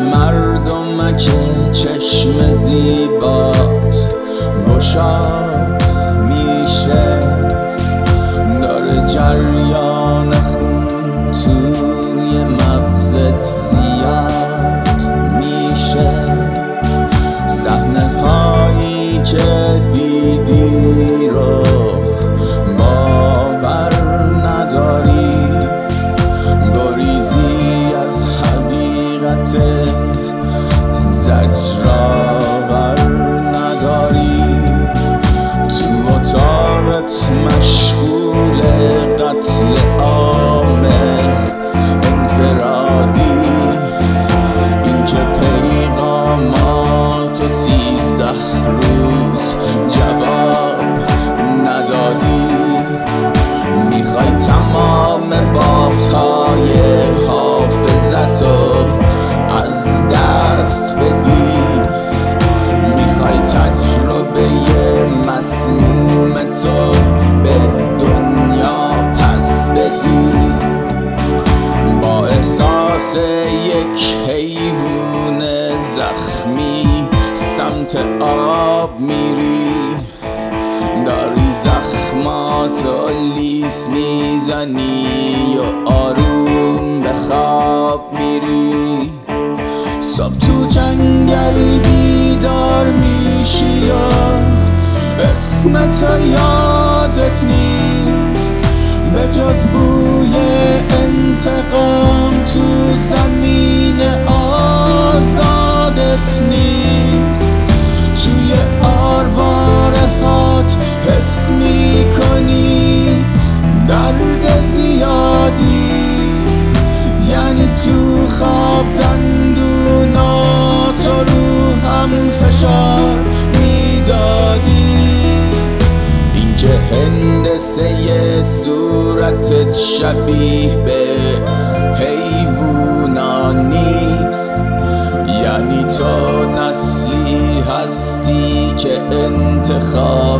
مردمک چشم زیبات گشاد میشه، داره جریان خون توی مغزت زیاد میشه. صحنه هایی که دیدی رو باور نداری، گریزی از حقیقت زجرآور نداری. تو اتاقت مشغول قتل عام انفرادی، اینکه پیغاماتو 13 روز جواب ندادی. میخوای تمام بافتهای حافظتو از دست بدی، میخوای تجربه مسموم تو به دنیا پس بدی. با احساس یک حیوان زخمی سمت آب میری، داری زخماتو لیس میزنی و آروم به خواب میری. صبح تو جنگل بیدار میشی و اسمتو یادت نیست، به جز بوی انتقام تو زمین آزادت نیست. توی آرواره هات حس میکنی درد زیادی، یعنی تو خواب دندوناتو رو هم فشار میدادی. اینکه هندسه صورتت شبیه به حیوونا نیست، یعنی تو نسلی هستی که انتخاب